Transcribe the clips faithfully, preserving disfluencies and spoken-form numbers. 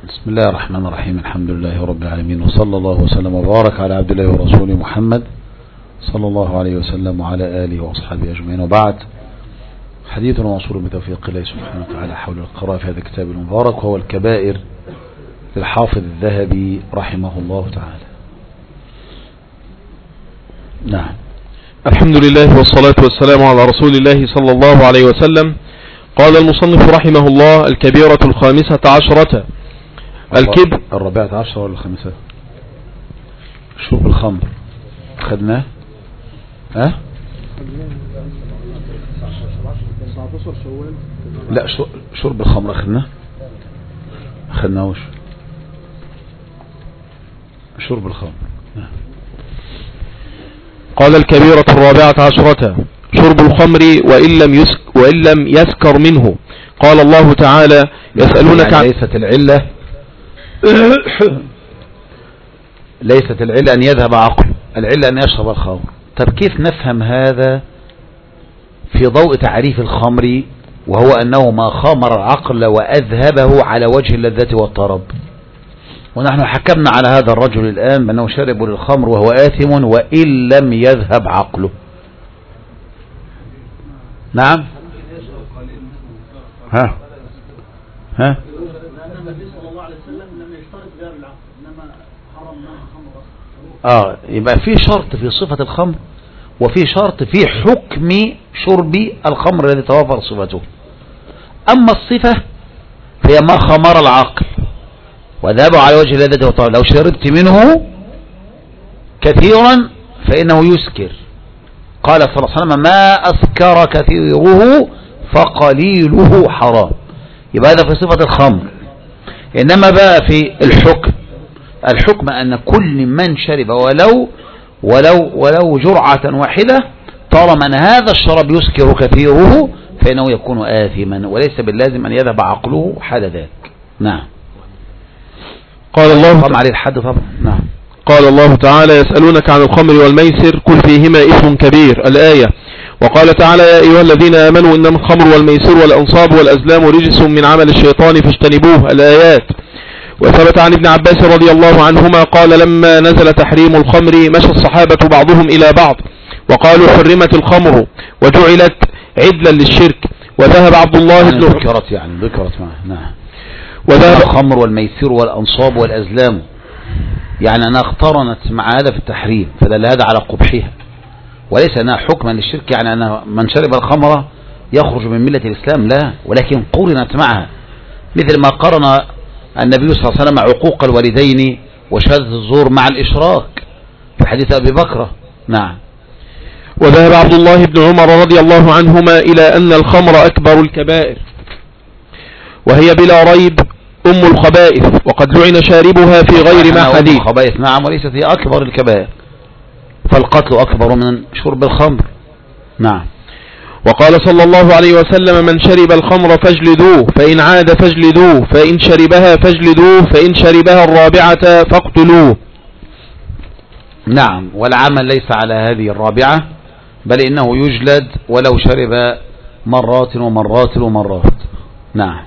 بسم الله الرحمن الرحيم. الحمد لله رب العالمين، وصلى الله وسلم وبارك على عبد الله ورسوله محمد صلى الله عليه وسلم وعلى آله وأصحابه أجمعين، وبعد. حديثنا موصول بتوفيق الله سبحانه وتعالى حول القراءة في هذا الكتاب المبارك، وهو الكبائر للحافظ الذهبي رحمه الله تعالى. نعم. الحمد لله والصلاة والسلام على رسول الله صلى الله عليه وسلم. قال المصنف رحمه الله: الكبيرة الخامسة عشرة الكبر. الرابعة عشرة ولا الخامسة؟ شرب الخمر خدناه؟ ها؟ لا، شرب الخمر خدناه؟ خدناهوش شرب الخمر. قال: الكبيرة الرابعة عشرة شرب الخمر وإن لم يسك وإن لم يسكر منه. قال الله تعالى: يسألونك يعني ليست العلة ليست العلة أن يذهب عقله، العلة أن يشرب الخمر. طب كيف نفهم هذا في ضوء تعريف الخمر، وهو أنه ما خامر العقل وأذهبه على وجه اللذة والطرب؟ ونحن حكمنا على هذا الرجل الآن بأنه شرب للخمر وهو آثم وإن لم يذهب عقله. نعم. ها ها اه يبقى في شرط في صفة الخمر، وفي شرط في حكم شرب الخمر الذي توافر صفته. اما الصفة فهي ما خمر العقل وذهب على وجه اللذة والطرب. لو شربت منه كثيرا فإنه يسكر. قال صلى الله عليه وسلم: ما أسكر كثيره فقليله حرام. يبقى هذا في صفة الخمر. إنما بقى في الحكم، الحكم أن كل من شرب ولو ولو ولو جرعة واحدة، طالما أن هذا الشراب يسكر كثيره فإنه يكون آثما، وليس باللازم أن يذهب عقله حال ذلك. نعم. قال الله طبعا عليه الحد طبعا. نعم. قال الله تعالى: يسألونك عن الخمر والميسر قل فيهما إثم كبير. الآية. وقال تعالى: يا أيها الذين آمنوا إنما الخمر والميسر والأنصاب والأزلام رجس من عمل الشيطان فاجتنبوه. الآيات. وثبت عن ابن عباس رضي الله عنهما قال: لما نزل تحريم الخمر مشى الصحابة بعضهم إلى بعض وقالوا: حرمت الخمر وجعلت عدلا للشرك. وذهب عبد الله يعني بن ذكرت يعني ذكرت معه. نعم. وذهب الخمر والميسر والأنصاب والأزلام، يعني أنها اقترنت مع هذا في التحريم، فدل هذا على قبحها، وليس أنها حكما للشرك، يعني أن من شرب الخمر يخرج من ملة الإسلام، لا، ولكن قرنت معها، مثل ما قرن النبي صلى الله عليه وسلم عقوق الوالدين وشهادة الزور مع الإشراك في حديث أبي بكر. نعم. وذهب عبد الله بن عمر رضي الله عنهما إلى أن الخمر أكبر الكبائر، وهي بلا ريب أم الخبائث، وقد لعن شاربها في غير ما حديث. أم الخبائث نعم، وليست هي أكبر الكبائر، فالقتل أكبر من شرب الخمر. نعم. وقال صلى الله عليه وسلم: من شرب الخمر فاجلدوه، فإن عاد فاجلدوه، فإن شربها فاجلدوه، فإن شربها الرابعة فاقتلوه. نعم. والعمل ليس على هذه الرابعة، بل إنه يجلد ولو شرب مرات ومرات ومرات. نعم.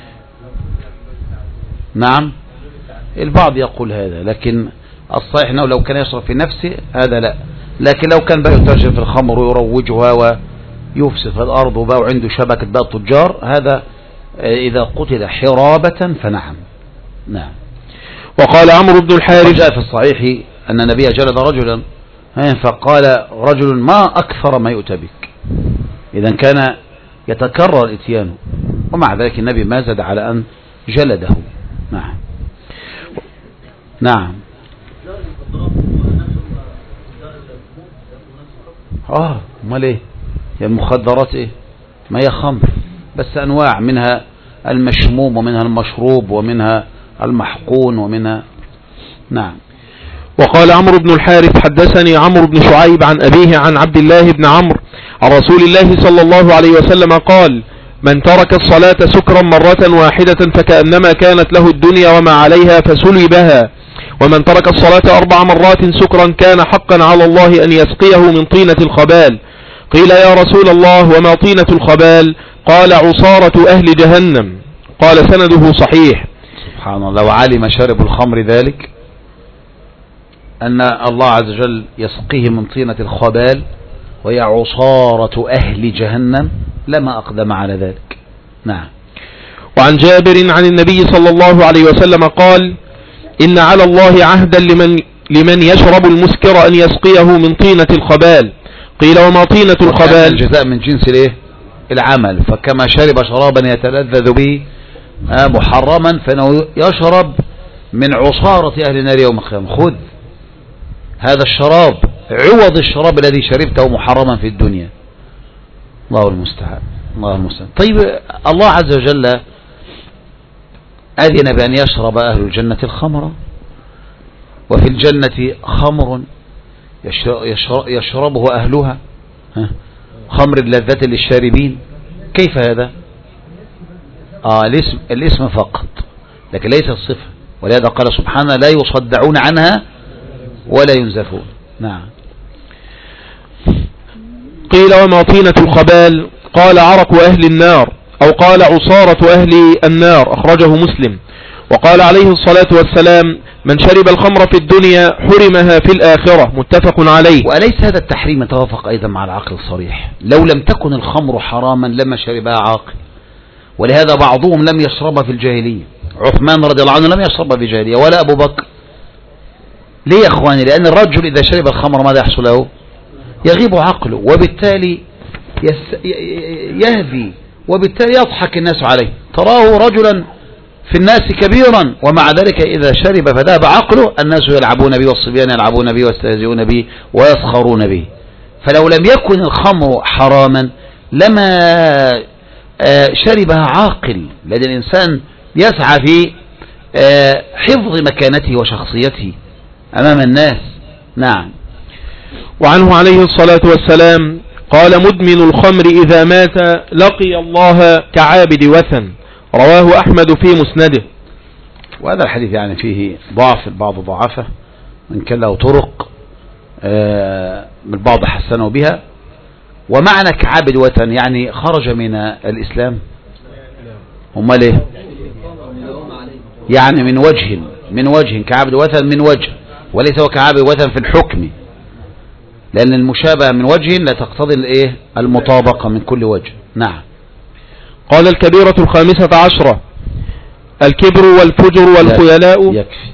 نعم. البعض يقول هذا، لكن الصحيح أنه لو كان يشرب في نفسه هذا لا، لكن لو كان بقى يتاجر في الخمر ويروجها ويفسد في الأرض وبقى عنده شبكة بقى تجار، هذا إذا قتل حرابة فنعم. نعم. وقال عمرو بن الحارث: جاء في الصحيح أن النبي جلد رجلا فقال رجل: ما أكثر ما يؤتى بك. إذا كان يتكرر الاتيان، ومع ذلك النبي ما زاد على أن جلده. نعم. نعم. اه امال ايه؟ هي المخدرات ايه؟ ما هي خمر، بس انواع، منها المشموم ومنها المشروب ومنها المحقون ومنها. نعم. وقال عمرو بن الحارث: حدثني عمرو بن شعيب عن أبيه عن عبد الله بن عمرو عن رسول الله صلى الله عليه وسلم قال: من ترك الصلاة سكرا مرة واحدة فكأنما كانت له الدنيا وما عليها فسلبها، ومن ترك الصلاة أربع مرات سكرا كان حقا على الله أن يسقيه من طينة الخبال. قيل: يا رسول الله وما طينة الخبال؟ قال: عصارة أهل جهنم. قال: سنده صحيح. سبحان الله. لو علم شارب الخمر ذلك أن الله عز وجل يسقيه من طينة الخبال وهي عصارة أهل جهنم لما أقدم على ذلك. نعم. وعن جابر عن النبي صلى الله عليه وسلم قال: إن على الله عهدا لمن, لمن يشرب المسكر أن يسقيه من طينة الخبال. قيل: وما طينة الخبال؟ الجزاء من جنس الايه؟ العمل. فكما شرب شرابا يتلذذ به محرما فإنه يشرب من عصارة أهل النار يوم القيامة. خذ هذا الشراب عوض الشراب الذي شربته محرما في الدنيا. الله المستعان. الله المستعان. طيب الله عز وجل أذن بأن يشرب أهل الجنة الخمر، وفي الجنة خمر يشربه أهلها، خمر اللذة للشاربين. كيف هذا؟ آه الاسم, الاسم فقط لكن ليس الصفة، ولهذا قال سبحانه: لا يصدعون عنها ولا ينزفون. نعم. قيل: وما طينة الخبال؟ قال: عرق أهل النار، أو قال عصارة أهل النار. أخرجه مسلم. وقال عليه الصلاة والسلام: من شرب الخمر في الدنيا حرمها في الآخرة. متفق عليه. وأليس هذا التحريم يتوافق أيضا مع العقل الصريح؟ لو لم تكن الخمر حراما لما شربها عاقل، ولهذا بعضهم لم يشربها في الجاهلية. عثمان رضي الله عنه لم يشربها في الجاهلية، ولا أبو بكر. ليه يا أخواني؟ لأن الرجل إذا شرب الخمر ماذا يحصل له؟ يغيب عقله، وبالتالي يهذي، وبالتالي يضحك الناس عليه. تراه رجلا في الناس كبيرا، ومع ذلك إذا شرب فذهب عقله الناس يلعبون به، والصبيان يلعبون به ويستهزئون به ويسخرون به. فلو لم يكن الخمر حراما لما شربها عاقل، لأن الإنسان يسعى في حفظ مكانته وشخصيته أمام الناس. نعم. وعنه عليه الصلاة والسلام قال: مدمن الخمر إذا مات لقي الله كعابد وثن. رواه أحمد في مسنده. وهذا الحديث يعني فيه ضعف، البعض ضعفه، من كان له طرق، من البعض حسنوا بها. ومعنى كعابد وثن يعني خرج من الإسلام. امال ايه؟ يعني من وجه من وجه كعابد وثن من وجه، وليس هو كعابد وثن في الحكم، لأن المشابهة من وجه لا تقتضي الايه المطابقة من كل وجه. نعم. قال: الكبيرة الخامسة عشرة الكبر والفجر والخيلاء. يكفي.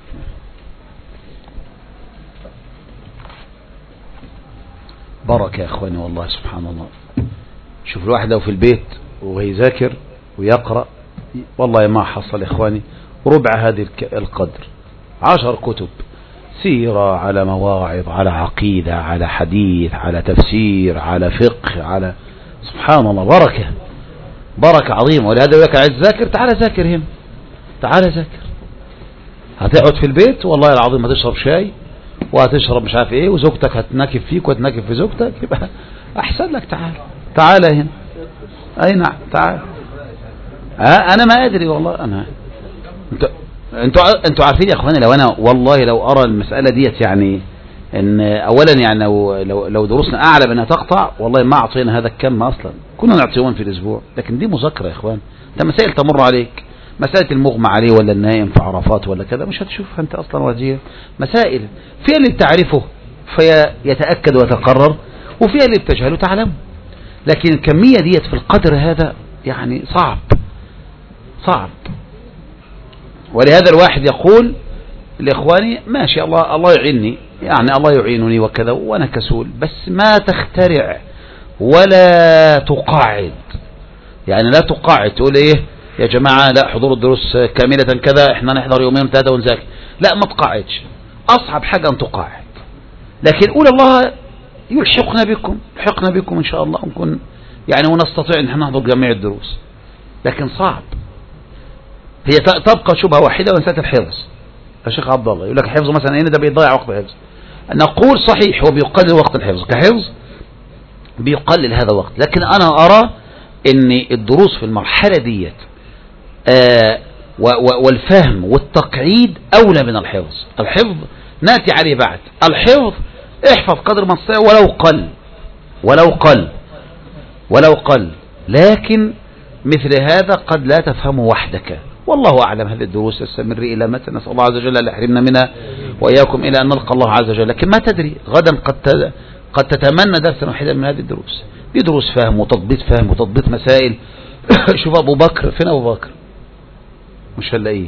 بركة يا اخواني والله سبحان الله. شوف الواحد لو في البيت ويذاكر ويقرأ، والله ما حصل يا اخواني ربع هذه القدر. عشر كتب، سيرة، على مواعظ، على عقيدة، على حديث، على تفسير، على فقه، على سبحان الله. بركة بركة عظيمة. ولهذا يقول لك عايز تذاكر، تعال ذاكر هنا، تعال ذاكر. هتقعد في البيت والله العظيم هتشرب شاي وهتشرب مش عارف ايه، وزوجتك هتناكف فيك وتناكف في زوجتك، يبقى احسن لك تعال تعال هنا. اي نعم تعال. ها انا ما ادري والله. انا انتوا انتوا انتوا عارفين يا اخواني، لو انا والله لو ارى المسألة ديت يعني ان اولا يعني لو لو, لو دروسنا اعلى بانها تقطع، والله ما اعطينا هذا الكم اصلا، كنا نعطي يوم في الاسبوع. لكن دي مذاكرة يا اخوان، انت مسائل تمر عليك، مسألة المغمى عليه ولا النائم في عرفات ولا كذا مش هتشوفها انت اصلا وجيه. مسائل فيها اللي بتعرفه فيتأكد ويتقرر، وفيها اللي بتجهله تعلمه. لكن الكمية ديت في القدر هذا يعني صعب صعب. ولهذا الواحد يقول لإخواني ماشي، الله الله يعينني، يعني الله يعينني وكذا، وأنا كسول، بس ما تخترع ولا تقاعد. يعني لا تقاعد تقول ايه يا جماعة لا حضور الدروس كاملة كذا، احنا نحضر يومين ثلاثة ونذاكر. لا ما تقاعدش، أصعب حاجة أن تقاعد. لكن قول الله يلحقنا بكم، يلحقنا بكم إن شاء الله، ونكون يعني ونستطيع أن احنا نحضر جميع الدروس. لكن صعب. هي تبقى شبهة واحدة ومسألة الحفظ. يا شيخ عبد الله يقول لك حفظ مثلا هنا ده بيضيع وقت الحفظ. نقول صحيح هو بيقلل وقت الحفظ كحفظ، بيقلل هذا الوقت. لكن أنا أرى أن الدروس في المرحلة ديت آه والفهم والتقعيد أولى من الحفظ. الحفظ ناتي عليه بعد. الحفظ احفظ قدر ما تستطيع ولو قل ولو قل ولو قل لكن مثل هذا قد لا تفهمه وحدك، والله أعلم. هذه الدروس تستمر إلى متى؟ نسأل الله عز وجل أن يحرمنا منها وإياكم إلى أن نلقى الله عز وجل. لكن ما تدري غدا قد قد تتمنى درسا واحدا من هذه الدروس. دي دروس فهم وتضبيط فهم وتضبيط مسائل. شوف أبو بكر، فين أبو بكر؟ مش هنلاقيه.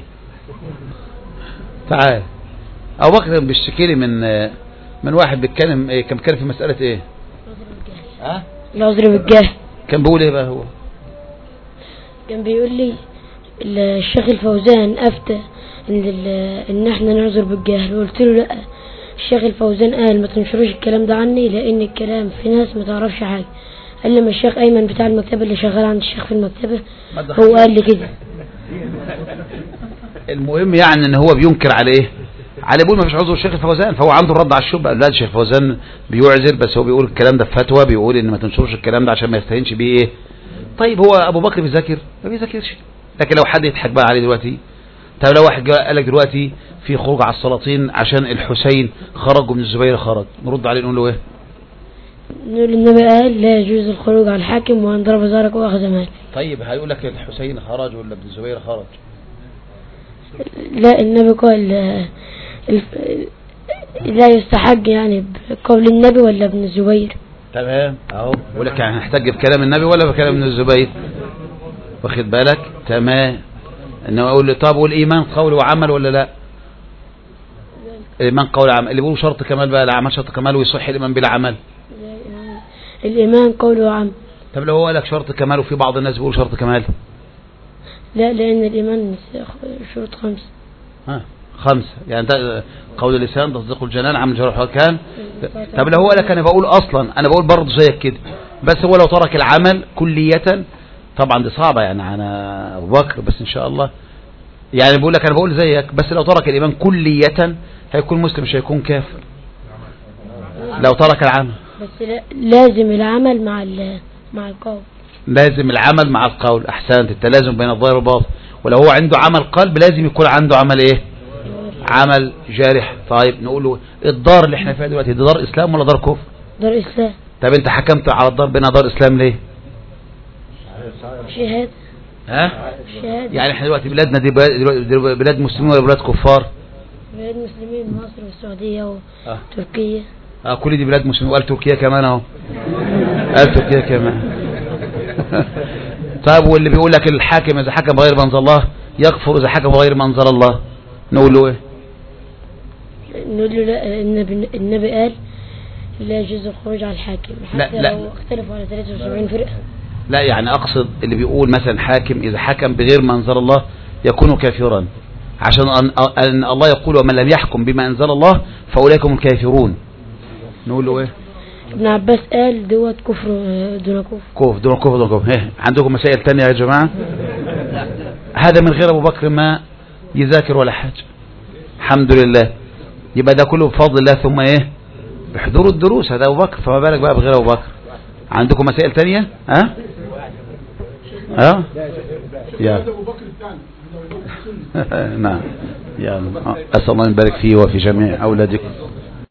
تعال. أبو بكر بيشتكي لي من من واحد بيتكلم إيه، كان بيتكلم في مسألة إيه؟ ها؟ العذر بالجهل. كان بيقول إيه بقى هو؟ كان بيقول لي الشيخ الفوزان أفتى إن إن إحنا نعذر بالجهل، وقلت له لأ، الشيخ الفوزان قال ما تنشروش الكلام ده عني لأن الكلام في ناس ما تعرفش حاجة. قال لما الشيخ أيمن بتاع المكتبة اللي شغال عند الشيخ في المكتبة هو قال لي كده. المهم يعني ان هو بينكر على ايه؟ على بيقول ما فيش عذر الشيخ الفوزان، فهو عنده الرد على الشبهه. لا الشيخ الفوزان بيعذر، بس هو بيقول الكلام ده في فتوى، بيقول ان ما تنشرش الكلام ده عشان ما يستهينش بيه ايه. طيب هو ابو بكر بيذاكر؟ ما بيذاكرش. لكن لو حد يضحك بقى عليه دلوقتي، طب لو واحد قال لك دلوقتي في خروج على السلاطين عشان الحسين خرج وابن الزبير خرج، نرد عليه نقول له ايه؟ نقول النبي قال لا يجوز الخروج على الحاكم وان ضرب زارك واخذ مال. طيب هيقول لك الحسين خرج ولا ابن الزبير خرج؟ لا النبي قال لا يستحق يعني بقول النبي ولا ابن الزبير. تمام اهو بقول لك يعني هنحتاج بكلام النبي ولا بكلام ابن الزبير؟ واخد بالك؟ تمام. انما اقول له طب والايمان قول وعمل ولا لا؟ الايمان قول وعمل، اللي بيقولوا شرط كمال بقى الاعمال شرط كمال ويصح الايمان بلا عمل. الايمان قول وعمل. طب لو هو قال لك شرط كمال وفي بعض الناس بيقولوا شرط كمال؟ لا لان الايمان شروط خمسه. ها خمسه يعني قول اللسان، تصديق الجنان، عمل الجوارح والاركان. طب لو هو قال لك انا بقول اصلا انا بقول برضه زيك كده، بس هو لو ترك العمل كلية، طبعا دي صعبة يعني انا ابو بكر، بس ان شاء الله يعني بقول لك انا بقول زيك، بس لو ترك الايمان كلية هيكون مسلم مش هيكون كافر لو ترك العمل. بس لازم العمل مع مع القول. لازم العمل مع القول. احسنت، التلازم بين الظاهر والباطن. ولو هو عنده عمل قلب لازم يكون عنده عمل ايه؟ عمل جارح. طيب نقول له الدار اللي احنا فيها دلوقتي دي دار اسلام ولا دار كفر؟ دار اسلام. طب انت حكمت على الدار بينها دار اسلام ليه؟ شهاده. ها؟ شهاده. يعني احنا دلوقتي بلادنا دي بلاد مسلمين ولا بلاد كفار؟ بلاد مسلمين، مصر والسعوديه وتركيا. اه, آه كل دي بلاد مسلمين، وقال تركيا كمان اهو. قال تركيا كمان. طيب واللي بيقول لك الحاكم اذا حكم بغير ما انزل الله يكفر اذا حكم بغير ما انزل الله، نقول له ايه؟ نقول له لا، النبي النبي قال لا يجوز الخروج على الحاكم حتى لا لا لو اختلفوا على ثلاثة وسبعين فرقه. لا يعني اقصد اللي بيقول مثلا حاكم اذا حكم بغير ما انزل الله يكون كافرا، عشان ان الله يقول ومن لم يحكم بما انزل الله فاولئك هم الكافرون، نقول له ايه؟ ابن عباس قال دوت كفر دون كفر. كفر دون كفر دون كفر. ايه عندكم مسائل تانية يا جماعة؟ هذا من غير ابو بكر ما يذاكر ولا حاجة، الحمد لله. يبقى ده كله بفضل الله ثم ايه؟ بحضور الدروس. هذا ابو بكر، فما بالك بقى بغير ابو بكر. عندكم مسائل تانية؟ ها؟ ها؟ يا نعم يا اسال الله يبارك فيه وفي جميع اولادكم.